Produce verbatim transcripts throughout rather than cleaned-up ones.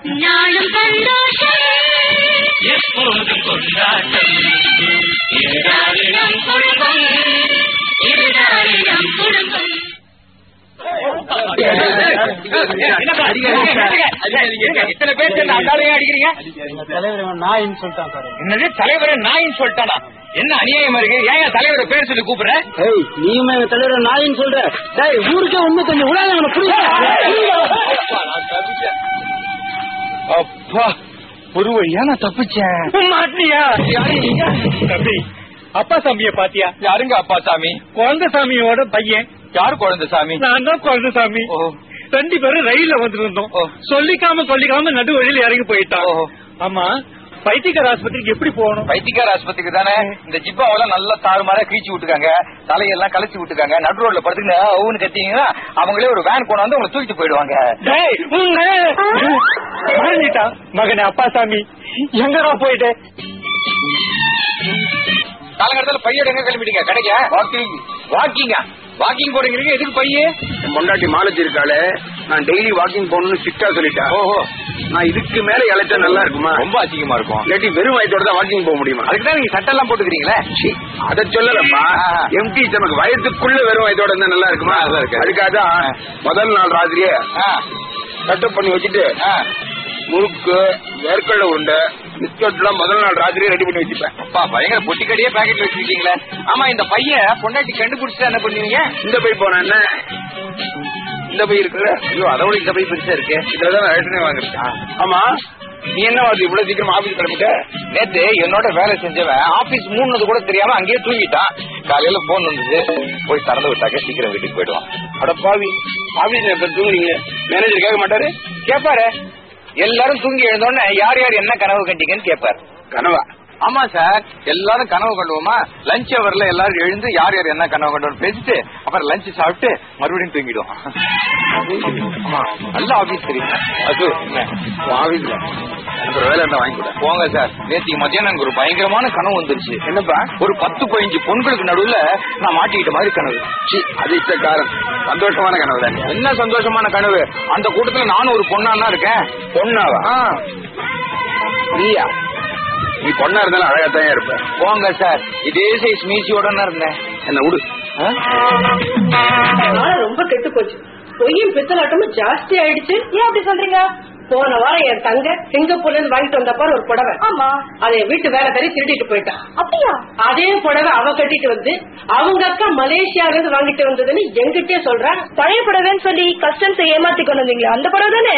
நாளும் சந்தோஷம் எப்போதும் கொண்டாட்டம் இதுதான் குடும்பம் இதுதான் குடும்பம். இத்தனை பேர் சேர்ந்து அண்டாலையே அடிக்கிறீங்க. தலைவர் நாயின்னு சொல்லிட்டான் சார். என்னது தலைவரை நாயின்னு சொல்லிட்டானா? என்ன அநியாயமா இருக்கு? ஏன் தலைவரை பேர் சொல்லி கூப்பிடுற? நீயுமே எங்க தலைவரை நாயின்னு சொல்ற. ஊருக்கே உண்மை கொஞ்சம் உலக அப்பா ஒரு வழியா நான் தப்பிச்சேன். மாட்டியா? தம்பி அப்பா சாமிய பாத்தியா? யாருங்க அப்பா சாமி? குழந்தை சாமியோட பையன். யாரு குழந்தை சாமி? நான் தான் குழந்தை சாமி. ரெண்டு பேரும் ரயில்ல வந்துட்டு இருந்தோம். சொல்லிக்காம சொல்லிக்காம நடு வழியில இறங்கி போயிட்டான். ஆமா பைத்தியக்கார ஆஸ்பத்திரிக்கு எப்படி போகணும்? பைத்தியக்கார ஆஸ்பத்திரிக்கு தானே. இந்த ஜிப்பாவெல்லாம் நல்லா தாறுமாறா கீழ்ச்சி விட்டுக்காங்க, தலையெல்லாம் கலைச்சு விட்டுக்காங்க. நடு ரோட்ல படுத்துக்கிட்டு அவனு கட்டிங்கன்னா அவங்களே ஒரு வேன் கொண்டாந்து உங்களை தூக்கிட்டு போயிடுவாங்க. மகனே அப்பா சாமி எங்கடா போயிட்டு காலங்கடத்துல பையோட எங்க கிளம்பிட்டீங்க? கிடைக்க வாக்கிங் வாக்கிங்க வாக்கிங் போறீங்க. எதுக்கு பைய? பொண்டாட்டி மாலத்தி இருக்காளே, நான் டெய்லி வாக்கிங் போகணும்னு ஸ்ட்ரிக்டா சொல்லிட்டேன். ஓஹோ, நான் இதுக்கு மேல இழைச்சா நல்லா இருக்குமா? ரொம்ப அதிகமா இருக்கும். இல்லாட்டி வெறும் வயத்தோட தான் வாக்கிங் போக முடியுமா? அதுக்குதான் நீங்க சட்டை எல்லாம் போட்டுக்கிறீங்களே. அதை சொல்லலப்பா, எம்டி நமக்கு வயசுக்குள்ள வெறும் வயத்தோட இருந்தா நல்லா இருக்குமா? அதுக்காக தான் முதல் நாள் ராத்திரியே கட்டப் பண்ணி வச்சுட்டு முறுக்கு வேர்க்கடலை உருண்டை பிஸ்கட் எல்லாம் முதல் நாள் ராத்திரியே ரெடி பண்ணி வச்சுப்பேன். அப்பா பயங்கர பொட்டிக்கடியே பாக்கெட் வச்சிருக்கீங்களே. ஆமா இந்த பையன் பொண்டாட்டி கண்டுபிடிச்சா என்ன பண்ணுவீங்க? இந்த பை போன என்ன இந்த பை இருக்குல்ல, ஐயோ அதோட இந்த பை பெருசா இருக்கு. இதுலதான் ஏற்கனவே வாங்கிருக்கேன். ஆமா நீ என்ன வாதி இவ்வளவு சீக்கிரம் ஆபீஸ் கிளம்பிட்ட? நேத்து என்னோட வேலை செஞ்சவன் ஆபீஸ் மூணுது கூட தெரியாம அங்கேயே தூங்கிட்டான். காலையில போன் வந்தது, போய் திறந்து விட்டாக்க சீக்கிரம் வீட்டுக்கு போயிடுவான். அட பாவி, ஆபீஸ் எப்ப தூங்குறீங்க? மேனேஜர் கேட்க மாட்டாரு? கேப்பாரு. எல்லாரும் தூங்கி எழுந்தோடனே யார் யார் என்ன கனவு கண்டீங்கன்னு கேட்பாரு. கனவா? ஆமா சார், எல்லாரும் கனவு கண்டுவோமா? லஞ்ச் அவர்ல எல்லாரும் எழுந்து யார் யார் என்ன கனவு கண்டோம் பேசிட்டு அப்புறம் லஞ்ச் சாப்பிட்டு மறுபடியும் தூங்கிடுவோம். நல்ல ஆபீஸ் தெரியுமா? அது ஆபீஸ்ல வேலை இருந்தா வாங்கி கூட போங்க சார். நேற்று மத்தியானம் எனக்கு ஒரு பயங்கரமான கனவு வந்துருச்சு. என்னப்பா? ஒரு பத்து பதினஞ்சு பொண்களுக்கு நடுவுல நான் மாட்டிக்கிட்ட மாதிரி கனவு. அதிர்ஷ்டக்காரன். சந்தோஷமான கனவு தான். என்ன சந்தோஷமான கனவு? அந்த கூட்டத்துல நானும் ஒரு பொண்ணா இருக்கேன். பொண்ணாவா? நீயா? நீ பொண்ணா இருந்தாலும் அழகாத்தான் இருப்ப. போங்க சார், இதே சைஸ் மீசியோட இருந்தேன். என்ன விடு. ரொம்ப கெட்டு போச்சு. பொய்யும் பித்தலாட்டமும் ஜாஸ்தி ஆயிடுச்சு. ஏன் அப்படி சொல்றீங்க? போன வாரம் என் தங்க சிங்கப்பூர்ல இருந்து வாங்கிட்டு வந்தப்ப ஒரு புடவை. ஆமா, அதை வீட்டு வேலை தறி திருடிட்டு போயிட்டான். அப்படியா? அதே புடவை அவ கட்டிட்டு வந்து அவங்க அக்கா மலேசியால இருந்து வாங்கிட்டு வந்ததுன்னு எங்கிட்டே சொல்றான். பழைய புடவைன்னு சொல்லி கஸ்டம்ஸ் ஏமாத்தி கொண்டு வந்தீங்களா? அந்த புடவை தானே?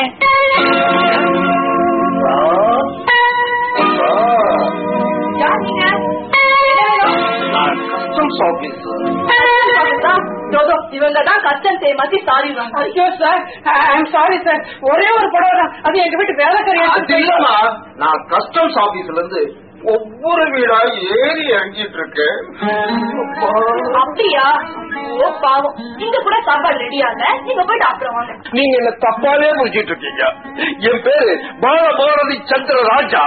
இவங்கதான் கஸ்டம்ஸ் ஏமாத்தி சாரி வாங்க. ஐயோ சார், ஐம் சாரி சார். ஒரே ஒரு புடவை தான், அது எங்க வீட்டு வேலைக்காரியா. நான் கஸ்டம்ஸ் ஆபீஸ்ல இருந்து ஒவ்வொரு வீடா ஏறி இறங்கிட்டு இருக்கேன். அப்படியா? ஓ பாவம், நீங்க கூட சாப்பாடு ரெடியாங்க. நீங்க போயிட்டு அப்புறம் வாங்க. நீங்க என்ன தப்பாலே முடிச்சிட்டு இருக்கீங்க. என் பேரு பாலபாரதி சந்திர ராஜா.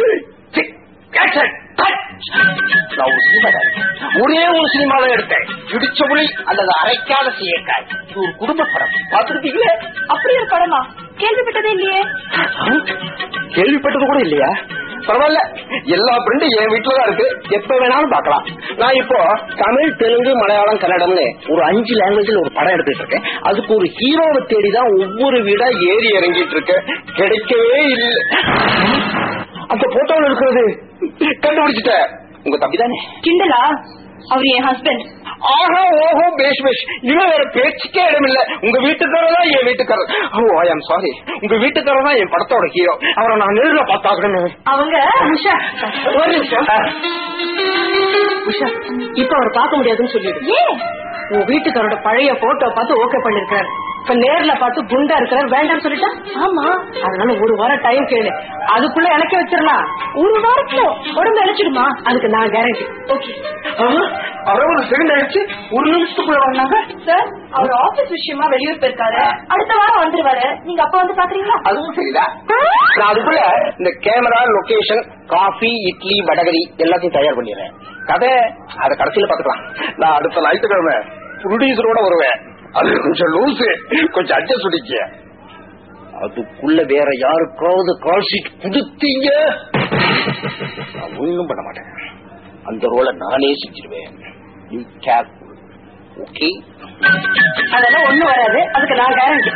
ஒரே ஒரு சினிமால எடுத்தேன், இடிச்ச புலி அல்லது அரைக்காத சீயக்காய். ஒரு குடும்ப படம் பாத்துருக்கீங்களே? அப்படி ஒரு படமா? கேள்விப்பட்டதே இல்லையே. கேள்விப்பட்டது கூட இல்லையா? பரவாயில்ல, எல்லா பிரிண்டும் என் வீட்டுலதான் இருக்கு, எப்ப வேணாலும் பாக்கலாம். நான் இப்போ தமிழ், தெலுங்கு, மலையாளம், கன்னடம்னு ஒரு அஞ்சு லாங்குவேஜ்ல ஒரு படம் எடுத்துட்டு இருக்கேன். அதுக்கு ஒரு ஹீரோவை தேடிதான் ஒவ்வொரு வீடா ஏறி இறங்கிட்டு இருக்கேன். கிடைக்கவே இல்லை. அந்த போட்டோவில் இருக்கிறது கண்டுபிடிச்சிட்ட. உங்க தம்பி தானே? கிண்டலா? அவர் என் ஹஸ்பண்ட். ஆஹா ஓஹோ பேஷ் பேஷ். இவன் வேற பேச்சுக்கே இடமில்ல. உங்க வீட்டுக்காரர் தான் என் வீட்டுக்காரர். ஓ ஐ ஆம் சாரி. உங்க வீட்டுக்காரர் தான் என் படத்தோட ஹீரோ. அவரை நான் நேரில் பார்த்தாக்கணும். அவங்க உஷா, ஒரு நிமிஷம். உஷா, இப்ப அவர் பார்க்க முடியாதுன்னு சொல்லிடு. ஏன்? உன் வீட்டுக்காரோட பழைய போட்டோ பார்த்து ஓகே பண்ணிருக்காரு. இப்ப நேர்ல பார்த்து குண்டா இருக்கிறார், வேண்டாம்னு சொல்லிட்டா. ஆமா, அதனால ஒரு வாரம் டைம் கேளு. அதுக்குள்ள இலக்க வச்சிடலாம். ஒரு வாரத்துல உடம்பு இழைச்சிடுமா? அதுக்கு நான் கேரண்டி. ஓகே. அறுபது செகண்ட் ஆயிடுச்சு, ஒரு நிமிஷத்துக்குள்ள வந்தாங்க. சார், அவர் ஆபீஸ் விஷயமா வெளியூர் போயிருக்காரு. அடுத்த வாரம் வந்துருவாரு. நீங்க அப்ப வந்து பாக்குறீங்களா? அதுவும் சரிதான். நான் அதுக்குள்ள இந்த கேமரா, லொகேஷன், காஃபி, இட்லி, வடகரி எல்லாத்தையும் தயார் பண்ணிடுறேன். கதை அதை கடைசியில பாத்துக்கலாம். நான் அடுத்த ஞாயிற்றுக்கிழமை ப்ரொடியூசரோட வருவேன். அது கொஞ்சம் லூசு, கொஞ்சம் அட்ஜஸ்ட் பண்ணிக்க. அதுக்குள்ள வேற யாருக்காவது கால் ஷீட் கொடுத்தீங்க நான் ஒண்ணும் பண்ண மாட்டேன். அந்த ரோலை நானே செஞ்சிருவேன். ஓகே, அதெல்லாம் ஒண்ணு வராது, அதுக்கு நான் கேரண்டி.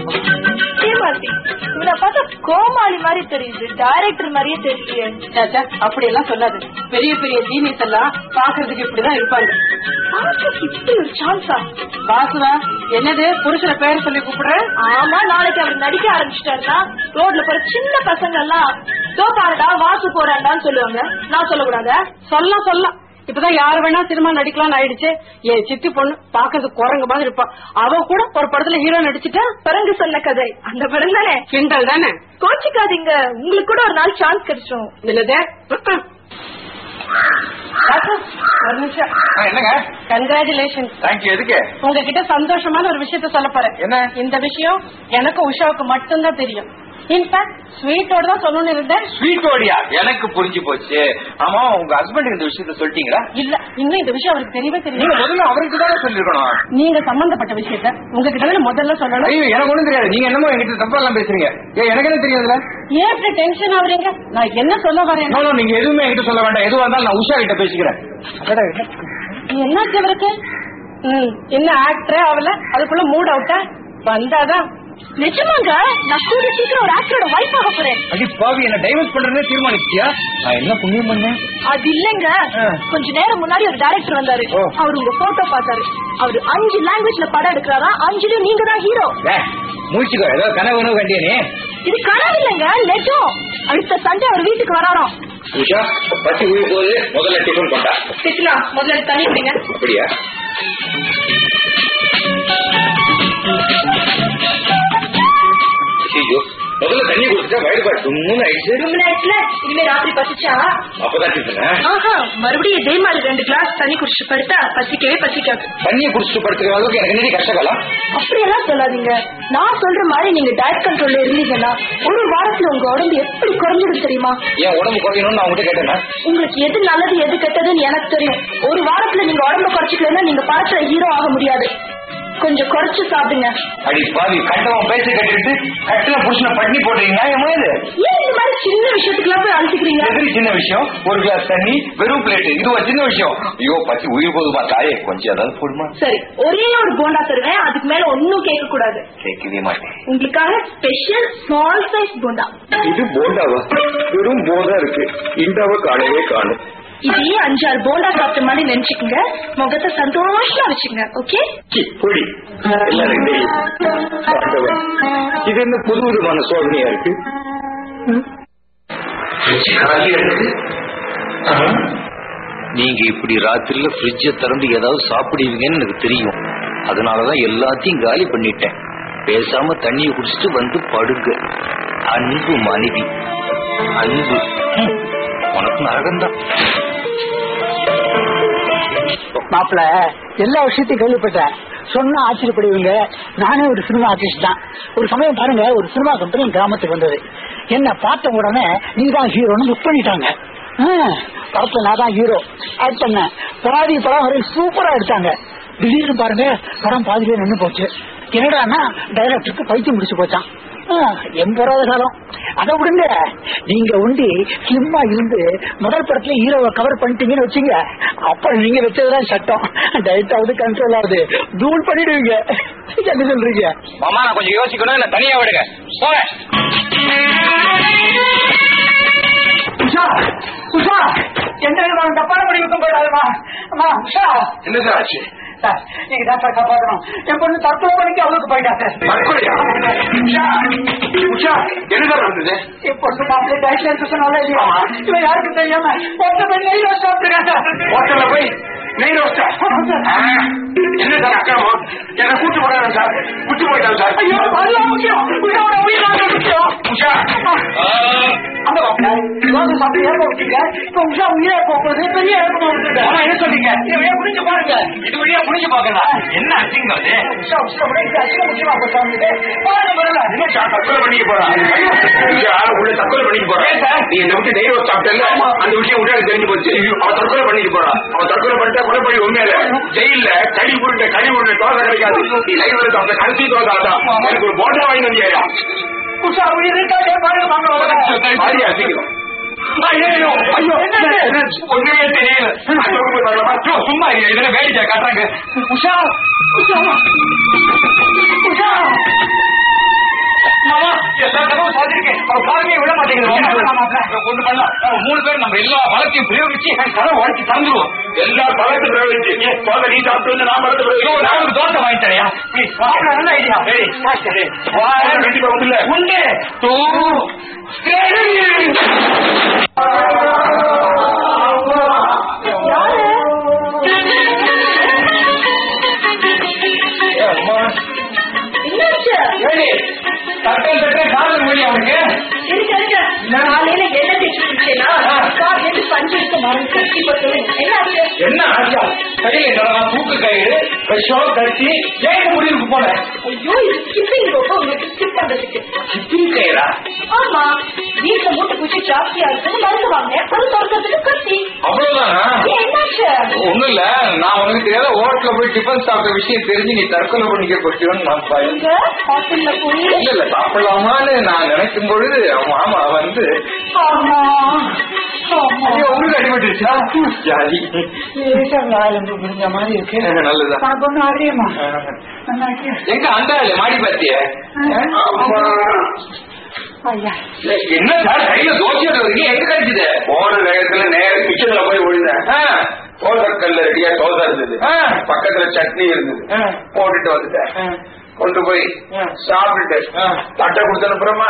இவனை பார்த்தா கோமாளி மாதிரி தெரியுது, டைரக்டர் மாதிரியே தெரியலையே. சாச்சா அப்படி எல்லாம் சொல்லாது. பெரிய பெரிய ஜீனியஸ் எல்லாம் பாக்குறதுக்கு இப்படிதான் இருப்பாங்க. இப்படி ஒரு சான்ஸா? வாசுவா, என்னது புருஷன பேர் சொல்லி கூப்பிடுற? ஆமா, நாளைக்கு அவர் நடிக்க ஆரம்பிச்சிட்டாருன்னா ரோட்ல போற சின்ன பசங்க எல்லாம் தோ பாருடா வாசு போறாண்டான்னு சொல்லுவாங்க. நான் சொல்லக்கூடாத? சொல்ல சொல்ல இப்பதான் யாரு வேணா சினிமா நடிக்கலாம் ஆயிடுச்சு. என் சித்தி பொண்ணு பாக்குறது குரங்கு மாதிரி இருப்பா. அவ கூட ஒரு படத்துல ஹீரோ நடிச்சுட்டா. குரங்கு சொன்ன கதை அந்த படம் தானே? கிண்டல் தானே? கோச்சிக்காதீங்க, உங்களுக்கு கூட ஒரு நாள் சான்ஸ் கிடைச்சோம். இல்லதே என்னங்க? கங்க்ராச்சுலேஷன். தேங்க்யூ. எதுக்கு? உங்ககிட்ட சந்தோஷமான ஒரு விஷயத்த சொல்ல போறேன். என்ன? இந்த விஷயம் எனக்கு உஷாவுக்கு மட்டும்தான் தெரியும். இன்ஃபேக்ட் ஸ்வீட்டோட தான் சொல்லணும்னு இருந்தேன். ஸ்வீட்டோடியா? எனக்கு புரிஞ்சு போச்சு. ஆமா, உங்க ஹஸ்பண்ட் இந்த விஷயத்த சொல்லிட்டீங்களா? இல்ல, இன்னும் இந்த விஷயம் அவருக்கு தெரியவே தெரியும். நீங்க முதல்ல அவருக்கு தானே சொல்லிருக்கணும். நீங்க சம்பந்தப்பட்ட விஷயத்த உங்ககிட்ட முதல்ல சொல்லணும். ஐயோ, எனக்கு ஒண்ணும் தெரியாது. நீங்க என்னமோ என்கிட்ட தப்பா எல்லாம் பேசுறீங்க. ஏன் எனக்கு என்ன தெரியாதுல? ஏன் இப்படி டென்ஷன் ஆகுறீங்க? நான் என்ன சொல்ல வரேன்? நீங்க எதுவுமே என்கிட்ட சொல்ல வேண்டாம். எதுவா இருந்தாலும் நான் உஷா கிட்ட பேசிக்கிறேன். என்னாச்சு அவருக்கு? என்ன ஆக்டரே அவள அதுக்குள்ள மூட் அவுட்டா வந்தாதான். நிஜமாங்க, நான் கூடிய சீக்கிரம் ஒரு ஆக்டரோட வைஃப் ஆக போறேன். அடி பாவி, என்ன டைவர்ஸ் பண்றதுன்னு தீர்மானிச்சியா? நான் என்ன புண்ணியம் பண்ணேன்? அது இல்லங்க, கொஞ்ச நேரம் முன்னாடி ஒரு டைரக்டர் வந்தாரு. அவர் உங்க போட்டோ பார்த்தாரு. அவரு அஞ்சு லாங்குவேஜ்ல படம் எடுக்கிறாரா, அஞ்சுலயும் நீங்க தான் ஹீரோ. முடிச்சுக்கோ, ஏதோ கனவு கண்டியனே. இது கனவு இல்லைங்க, நிஜம். அடுத்த சண்டே அவர் வீட்டுக்கு வராராம். உஷா, பசி உயிர் போது முதல்ல டிஃபன் கொண்டா. திட்டலாம், முதல்ல தண்ணி குடிங்க. அப்படியா? ஐயோ, முதல்ல தண்ணி குடிச்சா வயிறு பாரு தும்முன்னு ஆயிடுச்சு. ரொம்ப நேரத்துல இனிமே ராத்திரி பசிச்சா அப்பதான் டிஃபனா? ஆஹா, மறுபடியும் இதே மாதிரி ரெண்டு கிளாஸ் தண்ணி குடிச்சிட்டு படுத்தா பசிக்கவே பசிக்காது. தண்ணியை குடிச்சிட்டு படுத்துக்கிற அளவுக்கு எனக்கு என்னடி கஷ்டகாலம்? அப்படியெல்லாம் சொல்லாதீங்க. நான் சொல்ற மாதிரி நீங்க டயட் கண்ட்ரோல்ல இருந்தீங்கன்னா ஒரு வாரத்துல உங்க உடம்பு எப்படி குறைஞ்சிடும் தெரியுமா? என் உடம்பு குறையணும்னு நான் உங்ககிட்ட கேட்டேன்னா? உங்களுக்கு எது நல்லது எது கெட்டதுன்னு எனக்கு தெரியும். ஒரு வாரத்துல நீங்க உடம்பு குறைச்சிக்கலன்னா நீங்க படத்துல ஹீரோ ஆக முடியாது. கொஞ்சம் குறைச்சு சாப்பிடுங்க. அடி பாவி, கண்டவன் பேசி கட்டிட்டு கட்டில புருஷனை பண்ணி போடுறீங்களா? ஏன் இந்த மாதிரி சின்ன விஷயத்துக்குலாம் போய் அழைச்சிக்கிறீங்க? எதிரி சின்ன விஷயம், ஒரு கிளாஸ் தண்ணி, வெறும் பிளேட், இதுவா சின்ன விஷயம்? ஐயோ பசி உயிர் போதுமா தாயே, கொஞ்சம் ஏதாவது போடுமா? சரி, ஒரே ஒரு போண்டா தருவேன், அதுக்கு மேல ஒன்னும் கேட்க கூடாது. கேட்கவே மாட்டேன். உங்களுக்காக ஸ்பெஷல் ஸ்மால் சைஸ் போண்டா. இது போண்டாவா? வெறும் போண்டா இருக்கு, இண்டாவை காணவே காணும். இதே அஞ்சாறு போண்டா சாப்பிட்ட மாதிரி நினைச்சுக்கோங்க, முகத்தை சந்தோஷமா வச்சுக்கோங்க. ஓகே? இது என்ன புது விதமான சோதனையா இருக்கு? நீங்க இப்படி ராத்திரில ஃப்ரிட்ஜ திறந்து ஏதாவது சாப்பிடுவீங்கன்னு எனக்கு தெரியும். அதனாலதான் எல்லாத்தையும் காலி பண்ணிட்டேன். பேசாம தண்ணியை குடிச்சிட்டு வந்து படுங்க. அன்பு மனைவி, அன்பு உனக்கு நரகம்தான். மாப்பிள்ள, எல்லா விஷயத்தையும் கேள்விப்பட்டேன். சொன்னா ஆச்சரியப்படுவீங்க. நானே ஒரு சினிமா ஆர்டிஸ்ட் தான். ஒரு சமயம் பாருங்க, ஒரு சினிமா கம்பெனி கிராமத்துக்கு வந்தது. என்ன பார்த்த உடனே நீதான் ஹீரோன்னு புக் பண்ணிட்டாங்க. படத்துல நான் தான் ஹீரோ ஆக்ட் பண்ண. பாதி படம் வரை சூப்பரா எடுத்தாங்க. திடீர்னு பாருங்க, படம் பாதியிலே நின்று போச்சு. என்னடான்னா டைரக்டருக்கு பைத்தியம் முடிச்சு போச்சான். எண்பதாவது காலம். அதை விடுங்க, நீங்க ஒண்டி ஸ்லிம்மா இருந்து முதல் படத்துல ஹீரோவை கவர் பண்ணிட்டீங்கன்னு வச்சுங்க, அப்புறம் நீங்க வச்சதுதான் சட்டம். டயட் ஆகுது, கண்ட்ரோல் ஆகுது, தூள் பண்ணிடுவீங்க. என்ன சொல்றீங்க மாமா? நான் கொஞ்சம் யோசிக்கணும், என்ன தனியா விடுங்க. போங்க. உஷா, என்ன தப்பான முடிவுக்கும் போயிடாதுமா. அம்மா உஷா, என்ன சார் ஆச்சு? சார், நீங்க தான் சார் காப்பாற்றணும். என் பொண்ணு தத்துவ பண்ணிக்கு அவளுக்கு போயிட்டா சார். என்ன நடந்தது? என் பொண்ணு மாப்பிள்ளை டயட்ல இருக்க சொன்னால இல்லையா? இவன் யாருக்கு தெரியாம ஒருத்த போய் நெய் ரோஸ்ட் சாப்பிட்டுருக்கேன் சார். ஹோட்டல்ல போய் நெய் ரோஸ்டா? என்ன சார் அக்கிரமம்? என்ன கூட்டு போறாங்க சார், கூட்டு போயிட்டாங்க சார். ஐயோ, அதுதான் முக்கியம். உஷாவோட உயிர் தான் முக்கியம். உஷா, அந்த ரோஸ் சாப்பிட்டு ஏற்ப விட்டீங்க. இப்ப உஷா உயிரை போக்குறது பெரிய ஏற்பமா விட்டுருங்க. என்ன சொன்னீங்க? இதை புரிஞ்சு பாருங்க. இது வழியா புரிஞ்சு பாக்கலாம். என்ன அசிங்க அது? உஷா உஷா அசிங்க முக்கியமா போட்டாங்க. பாருங்க பாருங்க. என்ன தற்கொலை பண்ணிக்க போறான்? உள்ள தற்கொலை பண்ணிக்க போறான் சார். நீ என்ன விட்டு நெய் ரோஸ் சாப்பிட்டல, அந்த விஷயம் விட்டு எனக்கு தெரிஞ்சு போச்சு. அவன் தற்கொலை பண்ணிக்க போறான். அவன் தற்கொலை பண்ணிட்டா கொலைப்படி உண்மையில ஜெயில கடி உருண்டை கடி உருண்டை தோசை கிடைக்காது. நீ நெய் ரோஸ் சாப்பிட்ட கடைசி தோசை அதான். எனக்கு ஒரு போட்டா வாங்கி வந்தியா? உஷா உயிருக்காக பாருங்க வாங்க ஐயோ ஐயோ ஒண்ணுமே தெரியல. சும்மா இதுல வேடிக்கை காட்டுறாங்க. உஷா உஷா உஷா மாமா எல்லா தடவை பாத்திருக்கேன். பாருங்க விட மாட்டேங்குது. ஒண்ணு பண்ணலாம். மூணு பேர் நம்ம எல்லா பழத்தையும் பிரயோகிச்சு கதை உடச்சி தந்துருவோம். எல்லா பழத்தையும் பிரயோகிச்சு நீ சாப்பிட்டு வந்து நான் பழத்தை நான் ஒரு தோசை வாங்கிட்டேன். நல்ல ஐடியா. கண்டிப்பா உண்டு உண்டு தட்டல் தட்டல் காதல் மொழி அவனுக்கு காலையில என்ன தேய்ச்சிருக்கேன்னா காலையில பஞ்சு எடுத்து மருந்து என்ன ஆச்சா? கையில தூக்கு கயிறு விஷம் கட்டி ஜெயிக்க முடிவுக்கு போனேன். ஐயோ இது ஸ்கிப்பிங் ரொம்ப உங்களுக்கு ஸ்கிப் பண்றதுக்கு. ஸ்கிப்பிங் கயிறா? ஆமா, வீட்டுல மூட்டை பூச்சி ஜாஸ்தியா இருக்குன்னு மருந்து வாங்கினேன். அது திறக்கிறதுக்கு கத்தி. அவ்வளவுதானா? என்னாச்சு? ஒண்ணும் இல்ல, நான் உனக்கு தெரியாத ஹோட்டல்ல போய் டிஃபன் சாப்பிட்ட விஷயம் தெரிஞ்சு நீ தற்கொலை பண்ணிக்க போட்டியோன்னு நான் பயன். ஹாஸ்டல்ல போய் இல்ல இல்ல சாப்பிடலாமான்னு நான் நினைக்கும் பொழுது மாமா வந்து உங்களுக்கு அடிபட்டுருச்சா? ஜாதி புரிஞ்ச மாதிரி இருக்கு. நல்லதுதான். பொண்ணு அறியுமா? எங்க அந்த மாடி பாத்திய என்ன சார் கையில தோசை வரீங்க? எங்க கிடைச்சது? போன நேரத்துல நேரம் கிச்சன்ல போய் விழுந்தேன். தோசைக்கல்ல ரெடியா தோசை இருந்தது, பக்கத்துல சட்னி இருந்தது, போட்டுட்டு வந்துட்டேன். கொண்டு போய் சாப்பிட்டு தட்டை கொடுத்த அப்புறமா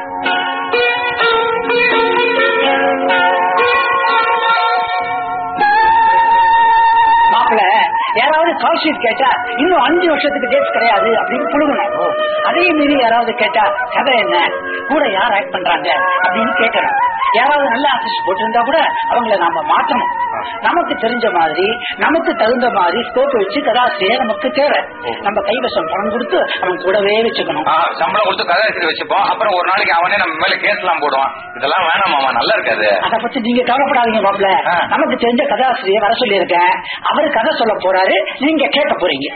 மாப்பிள்ள யாராவது கால் ஷீட் கேட்டா இன்னும் அஞ்சு வருஷத்துக்கு டேட் கிடையாது அப்படின்னு புழுகணும். அதே மீறி யாராவது கேட்டா கதை என்ன, கூட யார் ஆக்ட் பண்றாங்க அப்படின்னு கேட்கணும். யாராவது நல்ல ஆர்டிஸ்ட் போட்டிருந்தா கூட அவங்களை நாம மாற்றணும். நமக்கு தெரிஞ்ச மாதிரி நமக்கு தகுந்த மாதிரி ஸ்கோப் வச்சு கதாசிரியை நமக்கு தேவை. நம்ம கைவசம் பணம் கொடுத்து அவன் கூடவே வச்சுக்கணும். சம்பளம் கொடுத்து கதாசிரியை வச்சுப்போம். அப்புறம் ஒரு நாளைக்கு அவனே நம்ம மேல கேஸ் எல்லாம் போடுவான். இதெல்லாம் வேணாமாமா, நல்லா இருக்காது. அதை பத்தி நீங்க கவலைப்படாதீங்க மாப்பிள்ள. நமக்கு தெரிஞ்ச கதாசிரியை வர சொல்லி இருக்கேன். அவரு கதை சொல்ல போறாரு, நீங்க கேட்க போறீங்க.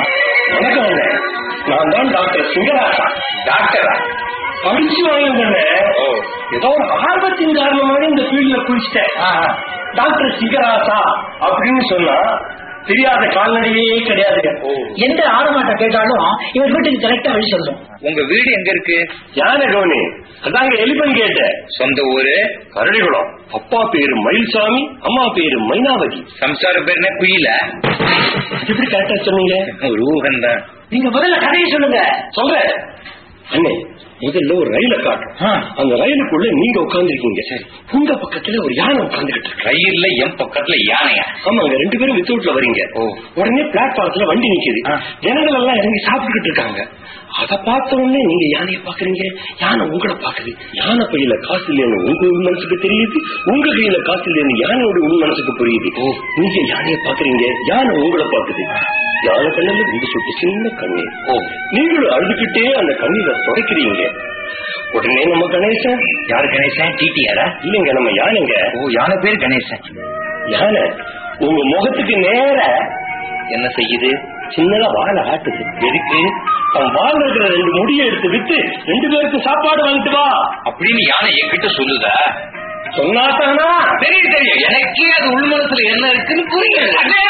நான் தான் டாக்டர் சிங்கராசா. டாக்டரா? படிச்சு வாங்கின ஏதோ ஒரு ஆர்வத்தின் காரணமாக இந்த ஃபீல்ட்ல குளிச்சிட்டேன். டாக்டர் சிங்கராசா அப்படின்னு சொன்னா தெரியாத கால்நடையே கிடையாதுங்க. எந்த ஆரமாட்ட கேட்டாலும் இவர் வீட்டுக்கு கரெக்டா வழி சொல்லும். உங்க வீடு எங்க இருக்கு? யானை கவனி. அதாங்க எலிபன் கேட்ட. சொந்த ஊரு கரடிகுளம். அப்பா பேரு மயில்சாமி, அம்மா பேரு மைனாவதி. சம்சார பேருனே குயில. எப்படி கரெக்டா சொன்னீங்க? ஒரு ஊகன் தான். நீங்க முதல்ல கதையை சொல்லுங்க. சொல்றேன் அண்ணே. முதல்ல ஒரு ரயில காட்டும். அந்த ரயிலுக்குள்ள நீங்க உட்கார்ந்துருக்கீங்க. உங்க பக்கத்துல ஒரு யானை உட்கார்ந்துகிட்டு இருக்கு. ரயில்ல என் பக்கத்துல யானையா? ஆமாங்க, ரெண்டு பேரும் வித்தவுட்ல வரீங்க. உடனே பிளாட்பாரத்துல வண்டி நிக்குது. ஜனங்கள் எல்லாம் இறங்கி சாப்பிட்டுக்கிட்டு இருக்காங்க. அதை பார்த்த உடனே நீங்க யானையை பாக்குறீங்க, யானை உங்களை பாக்குது. யானை பையில காசு இல்லைன்னு உங்க உள் மனசுக்கு தெரியுது, உங்க கையில காசு இல்லைன்னு யானையோட உள் மனசுக்கு புரியுது. நீங்க யானையை பாக்குறீங்க, யானை உங்களை பாக்குது. யானை கண்ணுல ரெண்டு சொட்டு சின்ன கண்ணீர். நீங்களும் அழுதுகிட்டே அந்த கண்ணீரை துடைக்கிறீங்க. உடனே நம்ம கணேசன். யாரு கணேசன்? டிடிஆரா? இல்லைங்க, நம்ம யானைங்க. ஓ, யானை பேரு கணேசன். யானை உங்க முகத்துக்கு நேர என்ன செய்யுது? சின்னதா வாழை ஆட்டுது. எதுக்கு? தன் வாழ் இருக்கிற ரெண்டு முடியை எடுத்து வித்து ரெண்டு பேருக்கு சாப்பாடு வாங்கிட்டு வா அப்படின்னு யானை என்கிட்ட சொல்லுதா? சொன்னாத்தானா? தெரியும் தெரியும், எனக்கே அது உள் மனசுல என்ன இருக்குன்னு புரியுது.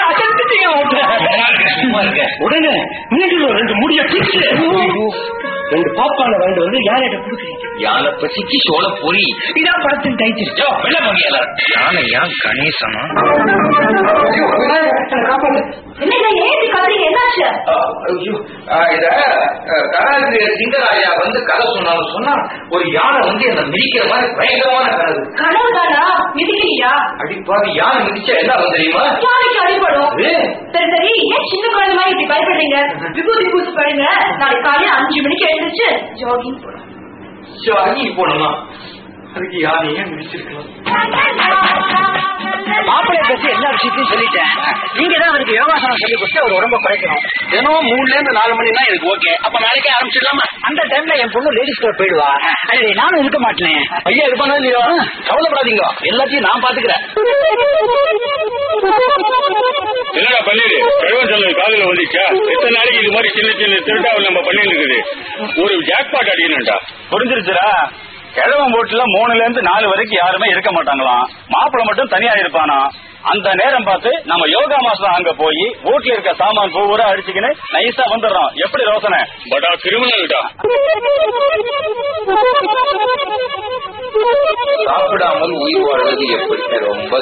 உடனே நீங்களும் ரெண்டு முடிய பிடிச்சு ரெண்டு பாப்பான வாங்கிட்டு வந்து யானைகிட்ட கொடுக்குறீங்க. யானை பசிக்கு சோழ பொறி. இதான் படத்தின் டைட்டில். வெள்ள மங்கியால யானை யான் கணேசனா? கதாசிரியர் சிங்கராஜா வந்து கதை சொன்னாலும் சொன்னா ஒரு யானை வந்து என்ன மிதிக்கிற மாதிரி பயங்கரமான கனவு. கனவு தானா? மிதிக்கிறியா? அடிப்பாவி, யானை மிதிச்சா என்ன ஆகும் தெரியுமா? யானைக்கு அடிப்படும். சரி சரி, ஏன் சின்ன குழந்தை மாதிரி இப்படி பயப்படுறீங்க? விபூதி பூசி பாருங்க. நாளைக்கு காலையில அஞ்சு மணிக்கு எழுந்துச்சு ஜாகிங் போறோம். ஜாகிங் போனோம்னா அதுக்கு யானையே மிதிச்சிருக்கலாம். மாப்பிள்ளைய பத்தி எல்லா விஷயத்தையும் சொல்லிட்டேன். நீங்க தான் அவருக்கு யோகாசனம் சொல்லி கொடுத்து அவர் உடம்ப குறைக்கணும். தினம் மூணுல இருந்து நாலு மணி தான் எனக்கு ஓகே. அப்ப நாளைக்கே ஆரம்பிச்சிடலாமா? அந்த டைம்ல என் பொண்ணு லேடிஸ் கிளப் போயிடுவா. அது நானும் இருக்க மாட்டேன். ஐயா இருப்பானா இல்லையோ, கவலைப்படாதீங்க, எல்லாத்தையும் நான் பாத்துக்கிறேன். என்னடா பண்ணிடு கழுவன் சொல்ல காலையில வந்துச்சா? எத்தனை நாளைக்கு இது மாதிரி சின்ன சின்ன திருட்டாவில் நம்ம பண்ணிட்டு இருக்குது. ஒரு ஜாக்பாட் அடிக்கணும்டா. புரிஞ்சிருச்சுரா? கிழவன் போட்டுல மூணுல இருந்து நாலு வரைக்கும் யாருமே இருக்க மாட்டாங்களாம். மாப்பிள்ள மட்டும் தனியா இருப்பானா. அந்த நேரம் பார்த்து நம்ம யோகா மாஸ்டர் அங்க போய் வீட்டுல இருக்க சாமான் பூரா அடிச்சுக்கின்னு நைஸா வந்துடுறோம். எப்படி ரோசனை? படா கிரிமினல்டா. சாப்பிடாமல் உயிர் வாழ்வது எப்படி? ரொம்ப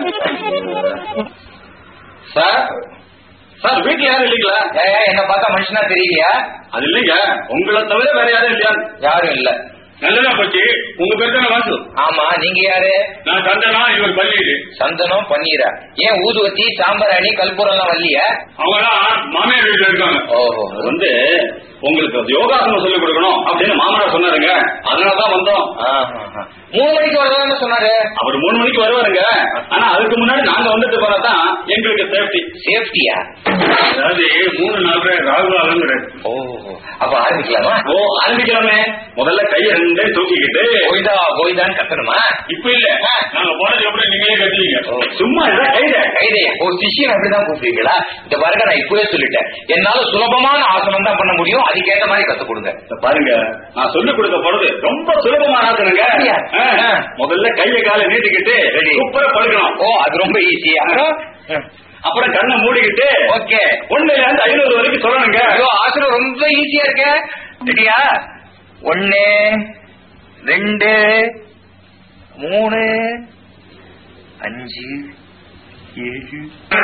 சார் சார் வீட்டுல யாரும் இல்லீங்களா? என்ன பார்த்தா மனுஷனா தெரியலையா? அது இல்லைங்க, உங்களை தவிர வேற யாரும் இல்லையா? யாரும் இல்ல. நல்லதா போச்சு. உங்க பேர் தானே வாசு? ஆமா, நீங்க யாரு? நான் சந்தனா, இவர் பன்னீர். சந்தனம் பன்னீரா? ஏன் ஊதுவத்தி சாம்பராணி கல்பூரம் எல்லாம் வரலையா? அவங்கலாம் மாமியார் வீட்டுல இருக்காங்க. ஓஹோ. வந்து உங்களுக்கு யோகாசனம் சொல்லிக் கொடுக்கணும் அப்படின்னு மாமனார் சொன்னாருங்க. அதனாலதான் வந்தோம். மூணு மணிக்கு வரலாம்னு சொன்னாரு. அவர் மூணு மணிக்கு வருவாருங்க. ஆனா அதுக்கு முன்னாடி நாங்க வந்துட்டு போறதான் எங்களுக்கு சேஃப்டி. சேஃப்டியா? அதாவது மூணு நாலு ராகுலாலுங்கிற. ஓ, அப்ப ஆரம்பிக்கலாமா? ஓ ஆரம்பிக்கலாமே. முதல்ல கையை ரெண்டே தூக்கிக்கிட்டு போய்தா போய்தான் கட்டணுமா? இப்ப இல்ல, நாங்க போனது எப்படி நீங்களே கட்டுவீங்க. சும்மா இதான் கைத கைதையா? ஓ, சிஷியன் அப்படிதான் கூப்பிடுவீங்களா? இந்த பாருங்க, நான் இப்பவே சொல்லிட்டேன், என்னால சுலபமான ஆசனம் தான் பண்ண முடியும். அதுக்கேற்ற மாதிரி கத்துக் கொடுங்க. பாருங்க, நான் சொல்லிக் கொடுக்க போறது ரொம்ப சுலபமான ஆசனங்க. முதல்ல கையை காலை நீட்டிக்கிட்டு சூப்பரா படுக்கணும். ஓ, அது ரொம்ப ஈஸி. அப்புறம் கண்ணை மூடிக்கிட்டு ஓகே ஒண்ணுல இருந்து ஐநூறு வரைக்கும் சொல்லணுங்க. ஐயோ, ஆசனம் ரொம்ப ஈஸியா இருக்க. சரியா? ஒன்னு, ரெண்டு, மூணு, அஞ்சு, ஏழு.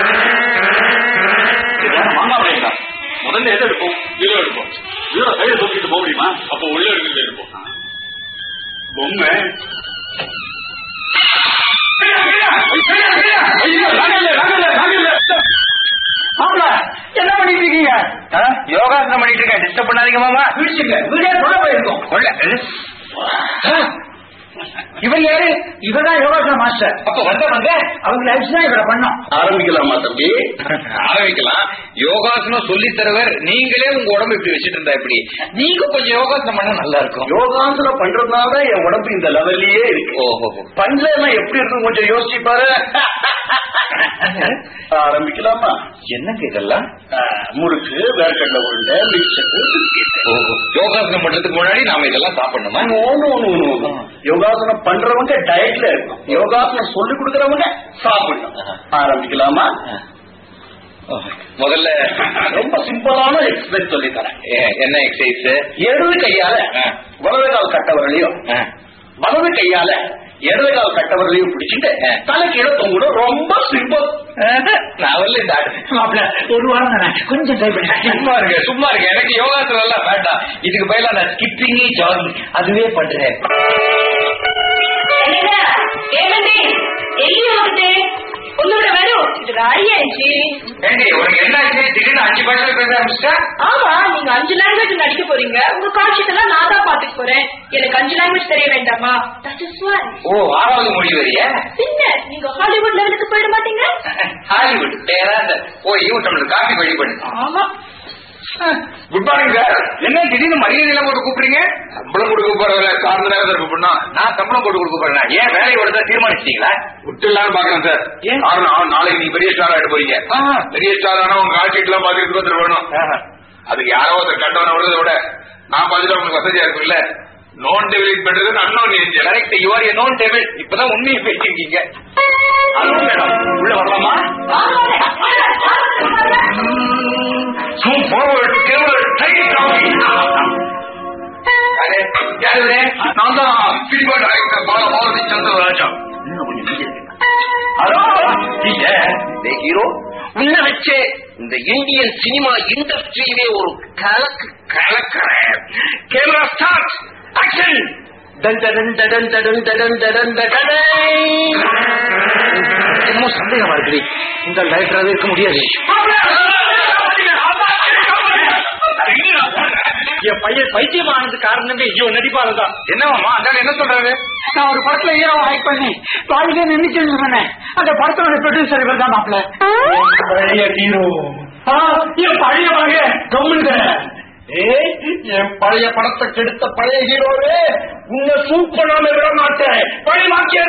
மாங்காய் முதல்ல எதை எடுப்போம்? ஜீரோ எடுப்போம். ஜீரோ கையில தூக்கிட்டு போக முடியுமா? அப்ப உள்ள இருக்கிறது எடுப்போம். பொம்மை என்ன பண்ணிட்டு இருக்கீங்க? யோகாசனம் பண்ணிட்டு இருக்கேன். டிஸ்டர்ப் பண்ணாதீங்க மாமா. விழிச்சுங்க, வீடே சொல்ல போயிருக்கோம். இவர் யாரு? இவர்தான் யோகாசன மாஸ்டர். அப்ப வந்த வந்த அவங்க அடிச்சுதான் இவரை பண்ணோம். ஆரம்பிக்கலாமா தம்பி? ஆரம்பிக்கலாம். யோகாசனம் சொல்லி தருவர். நீங்களே உங்க உடம்பு இப்படி வச்சுட்டு இருந்தா இப்படி நீங்க கொஞ்சம் யோகாசனம் பண்ணா நல்லா இருக்கும். யோகாசனம் பண்றதுனால என் உடம்பு இந்த லெவல்லயே இருக்கு. ஓஹோ, பண்ல எப்படி இருக்கும் கொஞ்சம் யோசிச்சு பாரு. ஆரம்பிக்கலாமா? என்னங்க இதெல்லாம்? முறுக்கு, வேர்க்கடலை உருண்டை, மிக்சர். யோகாசனம் பண்றதுக்கு முன்னாடி நாம இதெல்லாம் சாப்பிடணுமா? யோகாசனம் பண்றவங்க டயட்ல இருக்கும், யோகாசனம் சொல்லி கொடுக்கறவங்க சாப்பிடணும். ஆரம்பிக்கலாமா? முதல்ல ரொம்ப சிம்பிளான எக்ஸசைஸ் சொல்லி தரேன். என்ன எக்ஸசைஸ்? இடது கையால வலது கால் கட்டவரையும், வலது கையால இடது கால் கட்டவரையும் பிடிச்சிட்டு தலைக்கு இட தொங்கணும். ரொம்ப சிம்பிள். நான் வரல இந்த மாப்பிள்ள ஒரு வாரம் தானே, கொஞ்சம் ட்ரை பண்ணி. சும்மா இருக்கு சும்மா இருக்கு. எனக்கு யோகாசனம் எல்லாம் வேண்டாம். இதுக்கு பதிலா நான் ஸ்கிப்பிங் ஜாகிங் அதுவே பண்றேன். உங்களோட வரும் இது ராடியாச்சு. உனக்கு என்ன ஆச்சு? திடீர்னு அஞ்சு பாஷை பேச ஆரம்பிச்சா? ஆமா, நீங்க அஞ்சு லாங்குவேஜ் நடிக்க போறீங்க. உங்க காட்சியெல்லாம் நான் தான் பாத்துக்க போறேன். எனக்கு அஞ்சு லாங்குவேஜ் தெரிய வேண்டாமா? ஓ, ஆறாவது மொழி வரைய? பின்ன நீங்க ஹாலிவுட் லெவலுக்கு போயிட மாட்டீங்க? ஹாலிவுட் பேராத போய் நம்மளுக்கு காஃபி வழி பண்ணு. ஆமா. Good morning sir. என்ன திடீர்னு மரியாதை எல்லாம் போட்டு கூப்பிடுறீங்க? சம்பளம் கொடுக்க போறவங்க சார்ந்த நேரத்தில் கூப்பிடணும். நான் சம்பளம் போட்டு கொடுக்க போறேன். ஏன் வேலையை விட தீர்மானிச்சிட்டீங்களா? விட்டுலான்னு பாக்குறேன் சார். காரணம் நாளைக்கு நீங்க பெரிய ஸ்டார் ஆயிட்டு போறீங்க. பெரிய ஸ்டார் ஆனா உங்க ஆட்சிட்டு எல்லாம் பாத்துட்டு ஒருத்தர் வேணும். அதுக்கு யாரோ ஒருத்தர் கட்டவன விடுறத விட நான் பாத்துட்டு உங்களுக்கு வசதியா இருக்குல்ல. நோன் டெபிலிட் பண்றது unknown angel. Correct, you are a known devil. இப்பதான் உண்மையை பேசிருக்கீங்க. மேடம் உள்ள வரலாமா? நான் தான் cinema director Balabharathi Chandraraja. Hero உன்ன வச்சே இந்த இந்தியன் சினிமா இண்டஸ்ட்ரியிலே ஒரு கலக்கு கலக்கிற. Camera start, action. என்னமோ சந்தேகமா இருக்குது. இந்த டைரக்டராக இருக்க முடியாது. என் பையன் பைத்தியமானது காரணமே இவன் நடிப்பாளதான். என்னவாமா அந்த என்ன சொல்றாரு? நான் ஒரு படத்துல ஹீரோ ஆக்ட் பண்ணி வாழ்க்கை நினைச்சுன்னு சொன்னேன். அந்த படத்தோட ப்ரொடியூசர் இவர் தான் மாப்பிள்ள. பழைய ஹீரோ என் பழைய மக கம்முங்க. என் பழைய படத்தை கெடுத்த பழைய ஹீரோவே உன்னை சூப் பண்ணாம விட மாட்டேன். பழைய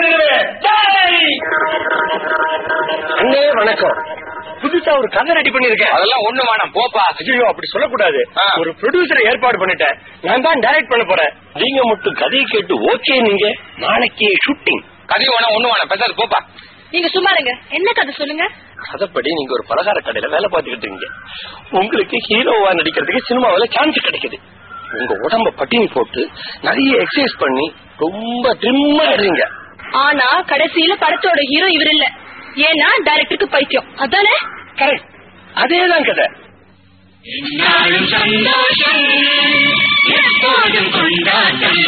அண்ணே வணக்கம். புதுசா ஒரு கதை ரெடி பண்ணிருக்கேன். அதெல்லாம் ஒண்ணு வேணாம் போப்பா. ஐயோ அப்படி சொல்லக்கூடாது. ஒரு ப்ரொடியூசரை ஏற்பாடு பண்ணிட்டேன். நான் தான் டைரக்ட் பண்ண போறேன். நீங்க மட்டும் கதையை கேட்டு ஓகே. நீங்க நாளைக்கு ஷூட்டிங். கதை வேணாம் ஒண்ணு வேணாம் பேசாது போப்பா. நீங்க சும்மா இருங்க. என்ன கதை சொல்லுங்க. கதைப்படி நீங்க ஒரு பலகார கடையில வேலை பார்த்துக்கிட்டு இருக்கீங்க. உங்களுக்கு ஹீரோவா நடிக்கிறதுக்கு சினிமாவில சான்ஸ் கிடைக்குது. உங்க உடம்ப பட்டினி போட்டு நிறைய எக்ஸசைஸ் பண்ணி ரொம்ப ட்ரிம்மா இருங்க. ஆனா கடைசியில படத்தோட ஹீரோ இவர் இல்ல. ஏன்னா டைரக்டருக்கு பைத்தியம். அதானே? கரெக்ட். அதேதான் கதை. என்னாலும் சந்தோஷம் எப்போதும் கொண்டாட்டம்.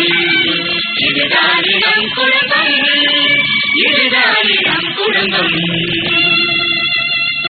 இதுதான் நம் குடும்பம், இதுதான் நம் குடும்பம்.